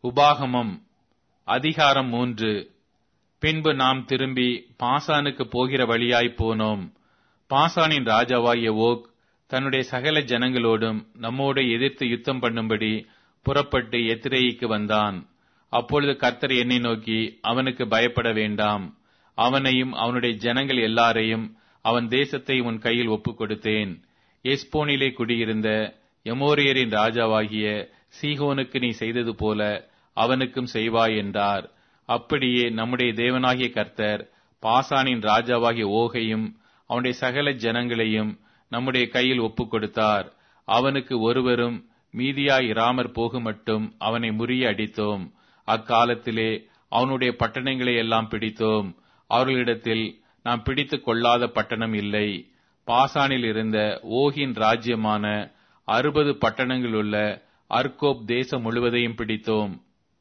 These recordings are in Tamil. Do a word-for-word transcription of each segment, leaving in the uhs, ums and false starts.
உபாகமம் அதிகாரம் மூன்று. பின்பு நாம் திரும்பி பாசானுக்கு போகிற வழியாய் போனோம். பாசானின் ராஜாவாகிய ஓக் தன்னுடைய சகல ஜனங்களோடும் நம்மோடு எதிர்த்து யுத்தம் பண்ணும்படி புறப்பட்டு எத்திரேயிக்கு வந்தான். அப்பொழுது கர்த்தர் என்னை நோக்கி, அவனுக்கு பயப்பட வேண்டாம், அவனையும் அவனுடைய ஜனங்கள் எல்லாரையும் அவன் தேசத்தை உன் கையில் ஒப்புக் கொடுத்தேன். எஸ்போனிலே குடியிருந்த எமோரியரின் ராஜாவாகிய சீகோனுக்கு நீ செய்தது போல அவனுக்கும் செய்வாய் என்றார். அப்படியே நம்முடைய தேவனாகிய கர்த்தர் பாசானின் ராஜாவாகிய ஓகையும் அவனுடைய சகல ஜனங்களையும் நம்முடைய கையில் ஒப்புக் கொடுத்தார். அவனுக்கு ஒருவரும் மீதியாய் இராமற் போகுமட்டும் அவனை முறிய அடித்தோம். அக்காலத்திலே அவனுடைய பட்டணங்களை எல்லாம் பிடித்தோம். அவர்களிடத்தில் நாம் பிடித்துக் கொள்ளாத பட்டணம் இல்லை. பாசானில் இருந்த ஓகின் ராஜ்யமான அறுபது பட்டணங்களுள்ள அர்கோப் தேசம் முழுவதையும் பிடித்தோம்.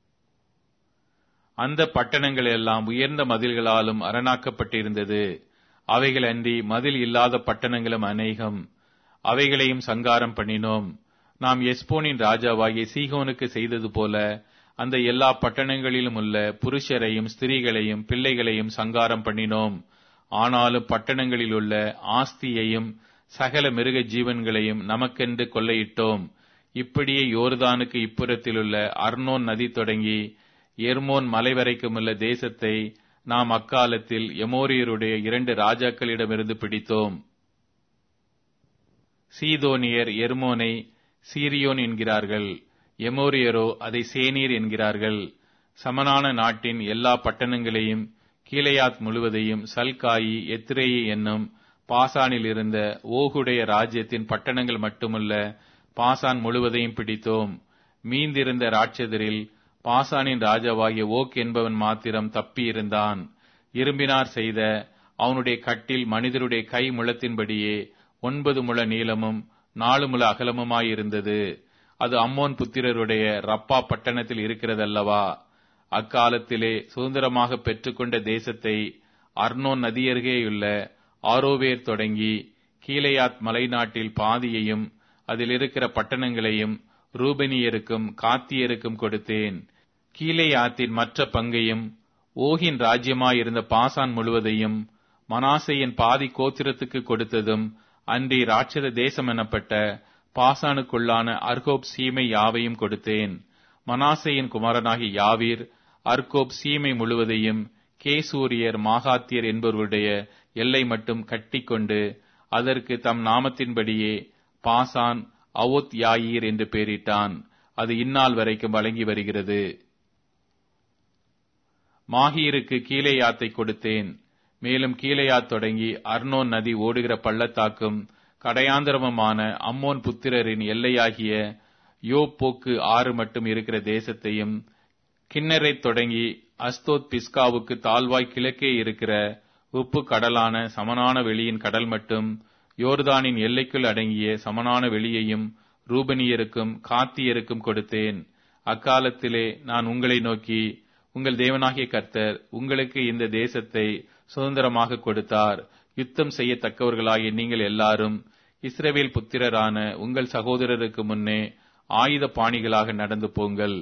அந்த பட்டணங்கள் எல்லாம் உயர்ந்த மதில்களாலும் அரணாக்கப்பட்டிருந்தது. அவைகள் அன்றி மதில் இல்லாத பட்டணங்களும் அநேகம். அவைகளையும் சங்காரம் பண்ணினோம். நாம் எஸ்போனின் ராஜாவாகிய சீகோனுக்கு செய்தது போல அந்த எல்லா பட்டணங்களிலும் உள்ள புருஷரையும் ஸ்திரீகளையும் பிள்ளைகளையும் சங்காரம் பண்ணினோம். ஆனாலும் பட்டணங்களில் உள்ள ஆஸ்தியையும் சகல மிருக ஜீவன்களையும் நமக்கென்று கொள்ளையிட்டோம். இப்படியே யோர்தானுக்கு இப்புறத்திலுள்ள அர்னோன் நதி தொடங்கி எர்மோன் மலை வரைக்குமுள்ள தேசத்தை நாம் அக்காலத்தில் எமோரியருடைய இரண்டு ராஜாக்களிடமிருந்து பிடித்தோம். சீதோனியர் எர்மோனை சீரியோன் என்கிறார்கள், எமோரியரோ அதை சேனீர் என்கிறார்கள். சமனான நாட்டின் எல்லா பட்டணங்களையும் கீலேயாத் முழுவதையும் சல்காயி எத்ரேயி என்னும் பாசானில் இருந்த ஓகுடைய ராஜ்யத்தின் பட்டணங்கள் மட்டுமல்ல, பாசான் முழுவதையும் பிடித்தோம். மீந்திருந்த ராட்சதரில் பாசானின் ராஜாவாகிய ஓக் என்பவன் மாத்திரம் தப்பியிருந்தான். இரும்பினார் செய்த அவனுடைய கட்டில் மனிதருடைய கை முழத்தின்படியே ஒன்பது முழ நீளமும் நாலு முழ அகலமுமாயிருந்தது. அது அம்மோன் புத்திரருடைய ரப்பா பட்டணத்தில் இருக்கிறதல்லவா. அக்காலத்திலே சுதந்திரமாக பெற்றுக்கொண்ட தேசத்தை அர்னோன் நதியருகேயுள்ள ஆரோவேர் தொடங்கி கீலேயாத் மலை நாட்டில் பாதியையும் அதில் இருக்கிற பட்டணங்களையும் ரூபனியருக்கும் காத்தியருக்கும் கொடுத்தேன். கீலேயாத்தின் மற்ற பங்கையும் ஓகின் ராஜ்யமாயிருந்த பாசான் முழுவதையும் மனாசேயின் பாதி கோத்திரத்துக்கு கொடுத்ததும் அன்றி ராட்சத தேசம் எனப்பட்ட பாசானுக்குள்ளான அர்கோப் சீமை யாவையும் கொடுத்தேன். மனாசேயின் குமாரனாகிய யாவீர் அர்கோப் சீமை முழுவதையும் கேசூரியர் மாகாத்தியர் என்பவருடைய எல்லை மட்டும் கட்டிக்கொண்டு அதற்கு தம் நாமத்தின்படியே பாசான் அவோத் யாயீர் என்று பெயரிட்டான். அது இந்நாள் வரைக்கும் வழங்கி வருகிறது. மாகீருக்கு கீலேயாத்தை கொடுத்தேன். மேலும் கீலேயாத் தொடங்கி அர்னோன் நதி ஓடுகிற பள்ளத்தாக்கும் கடையாந்திரமுமான அம்மோன் புத்திரரின் எல்லையாகிய யோப்போக்கு ஆறு மட்டும் இருக்கிற தேசத்தையும், கிண்ணரை தொடங்கி அஸ்தோத் பிஸ்காவுக்கு தாழ்வாய் கிழக்கே இருக்கிற உப்பு கடலான சமனான வெளியின் கடல் மட்டும் யோர்தானின் எல்லைக்குள் அடங்கிய சமனான வெளியையும் ரூபனியருக்கும் காத்தியருக்கும் கொடுத்தேன். அக்காலத்திலே நான் உங்களை நோக்கி, உங்கள் தேவனாகிய கர்த்தர் உங்களுக்கு இந்த தேசத்தை சுதந்திரமாக கொடுத்தார். யுத்தம் செய்யத்தக்கவர்களாகிய நீங்கள் எல்லாரும் இஸ்ரவேல் புத்திரரான உங்கள் சகோதரருக்கு முன்னே ஆயுத பாணிகளாக நடந்து போங்கள்.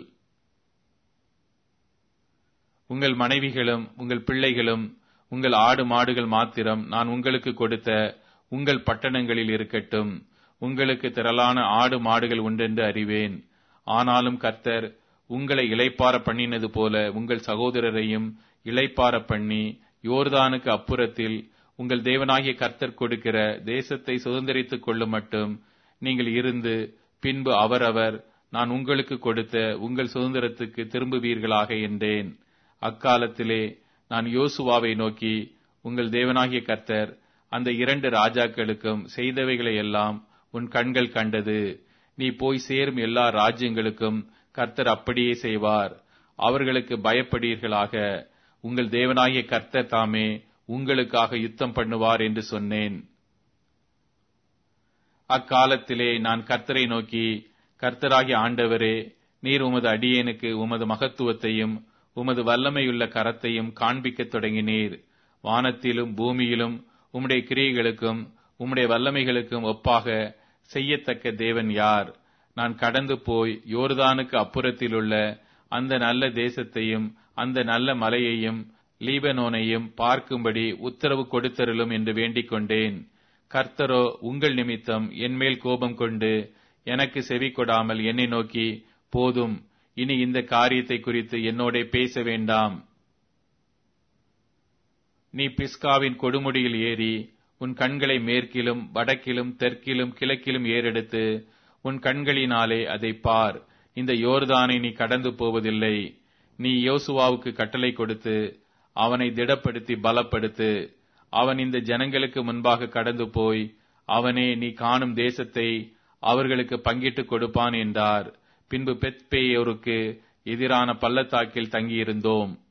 உங்கள் மனைவிகளும் உங்கள் பிள்ளைகளும் உங்கள் ஆடு மாடுகள் மாத்திரம் நான் உங்களுக்கு கொடுத்த உங்கள் பட்டணங்களில் இருக்கட்டும். உங்களுக்கு திரளான ஆடு மாடுகள் உண்டென்று அறிவேன். ஆனாலும் கர்த்தர் உங்களை இளைப்பார பண்ணினது போல உங்கள் சகோதரரையும் இளைப்பார பண்ணி யோர்தானுக்கு அப்புறத்தில் உங்கள் தேவனாகிய கர்த்தர் கொடுக்கிற தேசத்தை சுதந்திரித்துக் கொள்ளும் மட்டும் நீங்கள் இருந்து பின்பு அவரவர் நான் உங்களுக்கு கொடுத்த உங்கள் சுதந்திரத்துக்கு திரும்புவீர்களாக என்றேன். அக்காலத்திலே நான் யோசுவாவை நோக்கி, உங்கள் தேவனாகிய கர்த்தர் அந்த இரண்டு ராஜாக்களுக்கும் செய்தவைகளை எல்லாம் உன் கண்கள் கண்டது. நீ போய் சேரும் எல்லா ராஜ்யங்களுக்கும் கர்த்தர் அப்படியே செய்வார். அவர்களுக்கு பயப்படீர்களாக. உங்கள் தேவனாகிய கர்த்தர் தாமே உங்களுக்காக யுத்தம் பண்ணுவார் என்று சொன்னேன். அக்காலத்திலே நான் கர்த்தரை நோக்கி, கர்த்தராகிய ஆண்டவரே, நீர் உமது அடியேனுக்கு உமது மகத்துவத்தையும் உமது வல்லமையுள்ள கரத்தையும் காண்பிக்கத் தொடங்கினீர். வானத்திலும் பூமியிலும் உம்முடைய கிரியைகளுக்கும் உம்முடைய வல்லமைகளுக்கும் ஒப்பாக செய்யத்தக்க தேவன் யார்? நான் கடந்து போய் யோர்தானுக்கு அப்புறத்திலுள்ள அந்த நல்ல தேசத்தையும் அந்த நல்ல மலையையும் லீபனோனையும் பார்க்கும்படி உத்தரவு கொடுத்தருளும் என்று வேண்டிக் கொண்டேன். கர்த்தரோ உங்கள் நிமித்தம் என்மேல் கோபம் கொண்டு எனக்கு செவி கொடாமல் என்னை நோக்கி, போதும், இனி இந்த காரியத்தை குறித்து என்னோட பேச வேண்டாம். நீ பிஸ்காவின் கொடுமுடியில் ஏறி உன் கண்களை மேற்கிலும் வடக்கிலும் தெற்கிலும் கிழக்கிலும் ஏறெடுத்து உன் கண்களினாலே அதை பார். இந்த யோர்தானை நீ கடந்து போவதில்லை. நீ யோசுவாவுக்கு கட்டளை கொடுத்து அவனை திடப்படுத்தி பலப்படுத்து. அவன் இந்த ஜனங்களுக்கு முன்பாக கடந்து போய் அவனே நீ காணும் தேசத்தை அவர்களுக்கு பங்கிட்டு கொடுப்பான் என்றார். பின்பு பெத்பேயோருக்கு எதிரான பள்ளத்தாக்கில் தங்கியிருந்தோம்.